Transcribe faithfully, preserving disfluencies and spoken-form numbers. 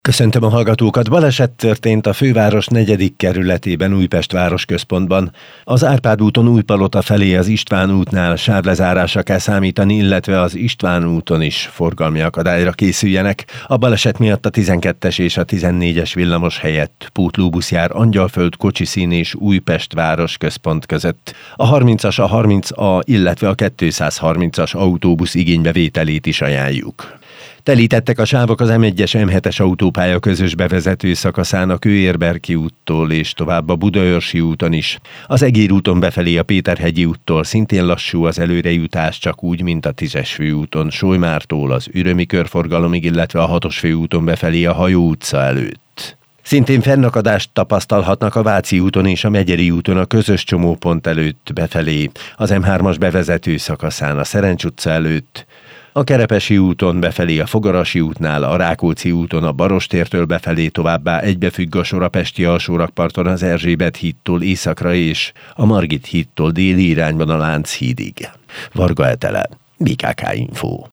Köszöntöm a hallgatókat! Baleset történt a főváros negyedik kerületében, Újpest városközpontban. Az Árpád úton Újpalota felé az István útnál sávlezárásra kell számítani, illetve az István úton is forgalmi akadályra készüljenek. A baleset miatt a tizenkettes és a tizennégyes villamos helyett pótlóbusz jár Angyalföld, Kocsiszín és Újpest városközpont között. A harmincas, a harminc A, illetve a kétszázharmincas autóbusz igénybevételét is ajánljuk. Telítettek a sávok az M egyes M hetes autópálya közös bevezető szakaszán a Kőérberki úttól és tovább a Budaörsi úton is. Az Egér úton befelé a Péterhegyi úttól szintén lassú az előrejutás, csak úgy, mint a tízes főúton Solymártól az Ürömi körforgalomig, illetve a hatos főúton befelé a Hajó utca előtt. Szintén fennakadást tapasztalhatnak a Váci úton és a Megyeri úton a közös csomópont előtt befelé, az M hármas bevezető szakaszán a Szerencs utca előtt, a Kerepesi úton befelé a Fogarasi útnál, a Rákóczi úton a Barostértől befelé, továbbá egybefügg a sor a Pesti alsórakparton az Erzsébet hídtól északra és a Margit hídtól déli irányban a Lánchídig. Varga Etele, bé ká ká Info.